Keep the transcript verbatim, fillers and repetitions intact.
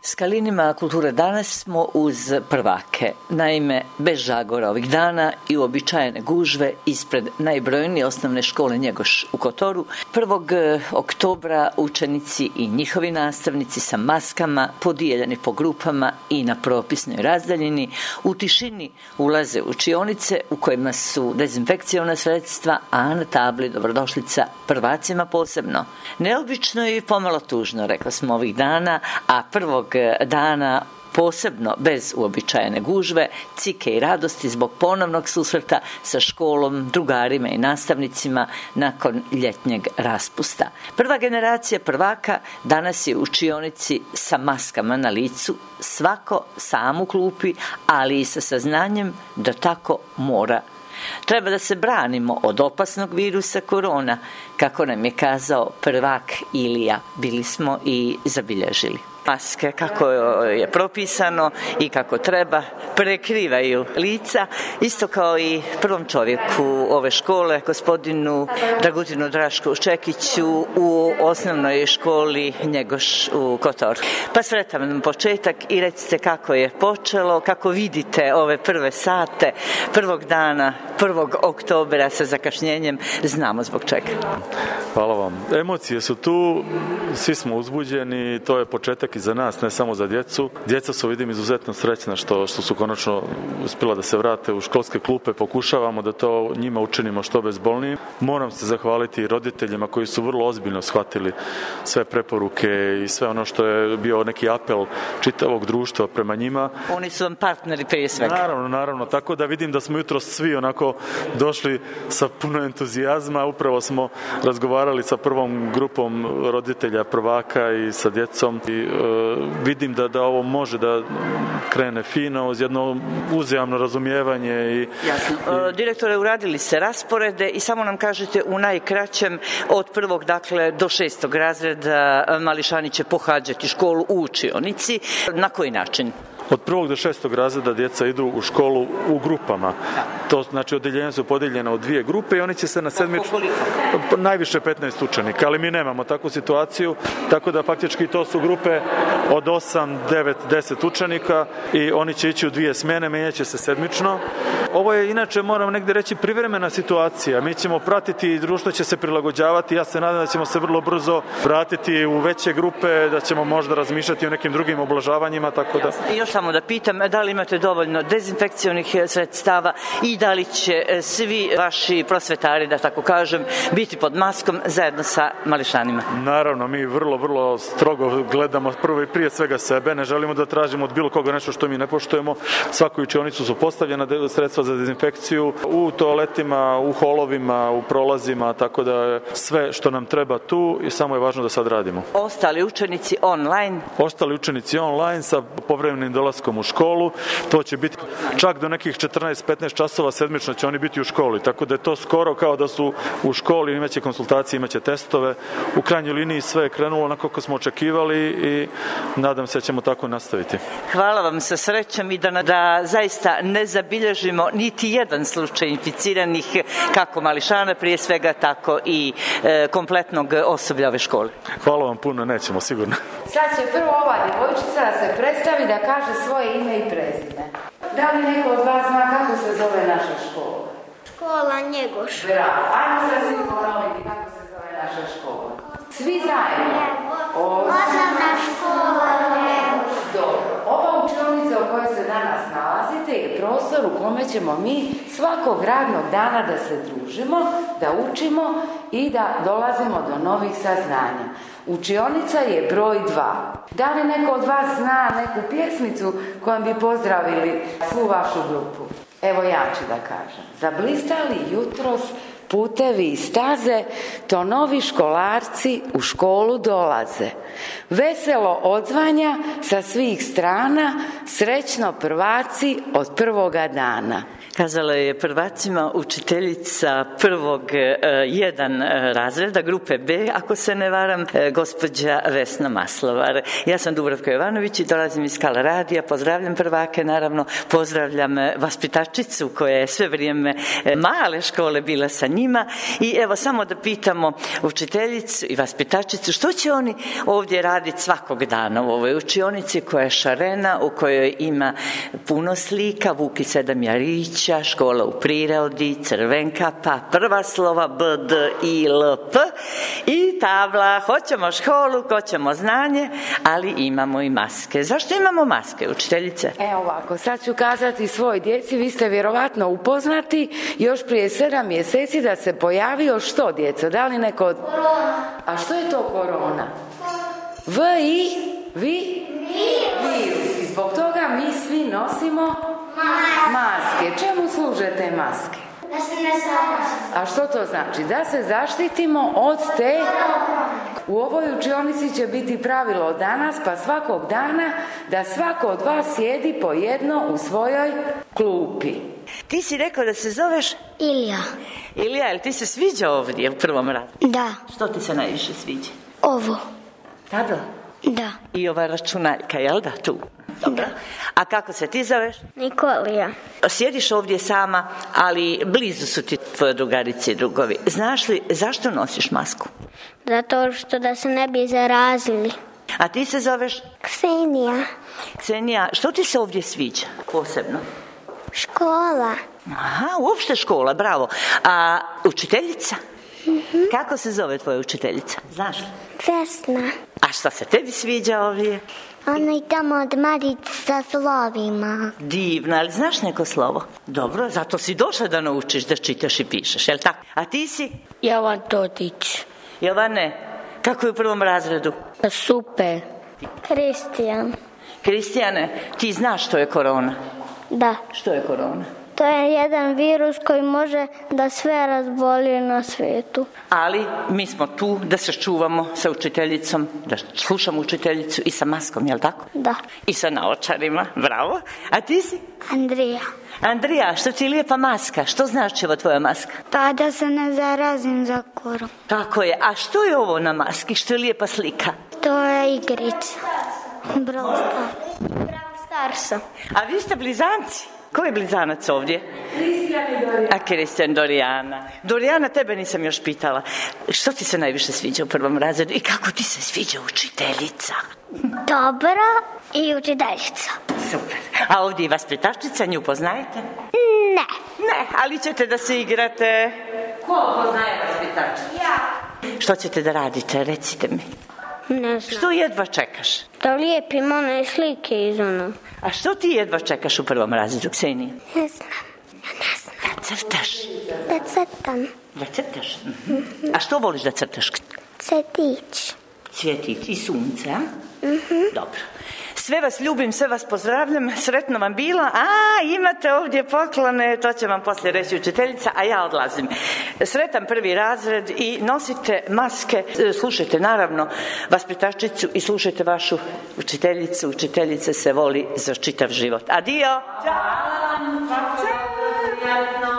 S Kalinima kulture danas smo uz prvake. Naime, bez žagora ovih dana i uobičajene gužve ispred najbrojnije osnovne škole Njegoš u Kotoru, prvog oktobra učenici i njihovi nastavnici sa maskama, podijeljeni po grupama i na propisnoj razdaljini, u tišini ulaze u učionice u kojima su dezinfekciona sredstva, a na tabli dobrodošlica prvacima posebno. Neobično i pomalo tužno, rekla smo ovih dana, a prvog dana posebno bez uobičajene gužve, cike i radosti zbog ponovnog susreta sa školom, drugarima i nastavnicima nakon ljetnjeg raspusta. Prva generacija prvaka danas je u učionici sa maskama na licu, svako sam u klupi, ali i sa saznanjem da tako mora. Treba da se branimo od opasnog virusa korona, kako nam je kazao prvak Ilija. Bili smo i zabilježili. Maske, kako je propisano i kako treba, prekrivaju lica, isto kao i prvom čovjeku ove škole, gospodinu Dragutinu Drašku Čekiću u osnovnoj školi Njegoš u Kotoru. Pa sretan vam početak i recite kako je počelo, kako vidite ove prve sate, prvog dana, prvog oktobra sa zakašnjenjem, znamo zbog čega. Hvala vam. Emocije su tu, svi smo uzbuđeni, to je početak i za nas, ne samo za djecu. Djeca su, vidim, izuzetno srećna što, što su konačno uspjela da se vrate u školske klupe. Pokušavamo da to njima učinimo što bezbolnijim. Moram se zahvaliti roditeljima koji su vrlo ozbiljno shvatili sve preporuke i sve ono što je bio neki apel čitavog društva prema njima. Oni su vam partneri prije svega. Naravno, naravno. Tako da vidim da smo jutros svi onako došli sa puno entuzijazma. Upravo smo razgovarali sa prvom grupom roditelja prvaka i sa djecom i e, vidim da, da ovo može da krene fino uz jedno uzajamno razumijevanje. I, Jasno. I... Direktore, uradili ste rasporede i samo nam kažete u najkraćem od prvog dakle do šestog razreda mališani će pohađati školu u učionici. Na koji način? Od prvog do šestog razreda djeca idu u školu u grupama. To znači odeljenja su podijeljena u dvije grupe i oni će se na sedmič... najviše petnaest učenika, ali mi nemamo takvu situaciju, tako da faktički to su grupe od osam, devet, deset učenika i oni će ići u dvije smjene, menjaće se sedmično. Ovo je inače, moram negdje reći, privremena situacija. Mi ćemo pratiti i društvo će se prilagođavati. Ja se nadam da ćemo se vrlo brzo vratiti u veće grupe, da ćemo možda razmišljati o nekim drugim oblažavanjima, tako da... I još samo da pitam, da li imate dovoljno dezinfekcionih sredstava i da li će svi vaši prosvetari, da tako kažem, biti pod maskom zajedno sa mališanima? Naravno, mi vrlo, vrlo strogo gledamo prvo i prije svega sebe. Ne želimo da tražimo od bilo koga nešto što mi ne poštujemo. Svaku učionicu su postavljena sredstva za dezinfekciju u toaletima, u holovima, u prolazima, tako da je sve što nam treba tu i samo je važno da sad radimo. Ostali učenici online? Ostali učenici online sa povremenim dolaskom u školu. To će biti čak do nekih četrnaest petnaest časova sedmično će oni biti u školi, tako da je to skoro kao da su u školi, imaće konsultacije, imaće testove. U krajnjoj liniji sve je krenulo onako kako smo očekivali i nadam se da ćemo tako nastaviti. Hvala vam, sa srećom i da, da zaista ne zabilježimo niti jedan slučaj inficiranih, kako mališana prije svega, tako i e, kompletnog osoblja ove škole. Hvala vam puno, nećemo sigurno. Sad će prvo ova djevojčica da se predstavi, da kaže svoje ime i prezime. Da li neko od vas zna kako se zove naša škola? Škola Njegoš. Bravo, ajmo sad svi ponoviti kako se zove naša škola. Svi zajedno. Osnovna škola Njegoš. Dobro, ova učionica u kojoj se danas nalazite je prostor u kome ćemo mi svakog radnog dana da se družimo, da učimo i da dolazimo do novih saznanja. Učionica je broj dva. Da li neko od vas zna neku pjesmicu kojom bi pozdravili svu vašu grupu? Evo ja ću da kažem. Zablistali jutros putevi i staze, to novi školarci u školu dolaze. Veselo odzvanja sa svih strana, srećno prvaci od prvoga dana. Kazala je prvacima učiteljica prvog jedan razreda, grupe B, ako se ne varam, gospođa Vesna Maslovar. Ja sam Dubravka Jovanović i dolazim iz Kala radija. Pozdravljam prvake, naravno, pozdravljam vaspitačicu koja je sve vrijeme male škole bila sa njima. njima. I evo samo da pitamo učiteljicu i vaspitačicu što će oni ovdje raditi svakog dana u ovoj učionici koja je šarena, u kojoj ima puno slika, Vuk i sedam jarića, škola u prirodi, Crvenkapa, prva slova B, D, I, L, P i tabla hoćemo školu, hoćemo znanje, ali imamo i maske. Zašto imamo maske, učiteljice? Evo ovako, sad ću kazati svoj djeci, vi ste vjerovatno upoznati još prije sedam mjeseci da se pojavio što, djeco? Da li neko od... Korona. A što je to korona? V, I, vi? Virus. I zbog toga mi svi nosimo maske. maske. Čemu služe te maske? Da se ne zarazimo. A što to znači? Da se zaštitimo od te... U ovoj učionici će biti pravilo od danas pa svakog dana da svako od vas sjedi po jedno u svojoj klupi. Ti si rekao da se zoveš? Ilija. Ilija, jel ti se sviđa ovdje u prvom radu? Da. Što ti se najviše sviđa? Ovo. Tabla? Da. I ova računaljka, jel da, tu? Dobro. Da. A kako se ti zoveš? Nikolija. Sjediš ovdje sama, ali blizu su ti tvoje drugarice i drugovi. Znaš li zašto nosiš masku? Zato što da se ne bi zarazili. A ti se zoveš? Ksenija. Ksenija, što ti se ovdje sviđa posebno? Škola. Aha, uopšte škola, bravo. A učiteljica? Mm-hmm. Kako se zove tvoja učiteljica? Znaš li? Vesna. A što se tebi sviđa ovdje? Ona i tamo odmarit sa slovima. Divno, ali znaš neko slovo? Dobro, zato si došla da naučiš da čitaš i pišeš, jel tako? A ti si? Jovan Todić. Jovane, kako je u prvom razredu? Super. Kristijan. Kristijane, ti znaš što je korona? Da. Što je korona? To je jedan virus koji može da sve razboli na svijetu. Ali mi smo tu da se čuvamo sa učiteljicom, da slušamo učiteljicu i sa maskom, jel tako? Da. I sa naočarima, bravo. A ti si? Andrija. Andrija, što ti je lijepa maska? Što znači ova tvoja maska? Ta da se ne zarazim za koronu. Tako je. A što je ovo na maski? Što je lijepa slika? To je igrica. Brawl Stars. Brawl Starsa. A vi ste blizanci? Ko je blizanac ovdje? Kristijan i Dorijana. A Kristijan, Dorijana. Dorijana, tebe nisam još pitala. Što ti se najviše sviđa u prvom razredu i kako ti se sviđa učiteljica? Dobro i učiteljica. Super. A ovdje i vaspitačica, nju poznajete? Ne. Ne, ali ćete da se igrate. Ko poznaje vaspitačicu? Ja. Što ćete da radite, recite mi? Ne znam. Što jedva čekaš? Da lijepim one slike iz ono. A što ti jedva čekaš u prvom razredu, Ksenija? Ne znam. Ja ne znam. Da crtaš. Da crtam. Da crtaš? Mhm. A što voliš da crtaš? Cvjetić. Cvjetić i sunce, a? Mhm. Dobro. Sve vas ljubim, sve vas pozdravljam, sretno vam bilo. A, imate ovdje poklone, to će vam poslije reći učiteljica, a ja odlazim. Sretan prvi razred i nosite maske. Slušajte naravno vaspitačicu i slušajte vašu učiteljicu. Učiteljica se voli za čitav život. Adio! Ćao!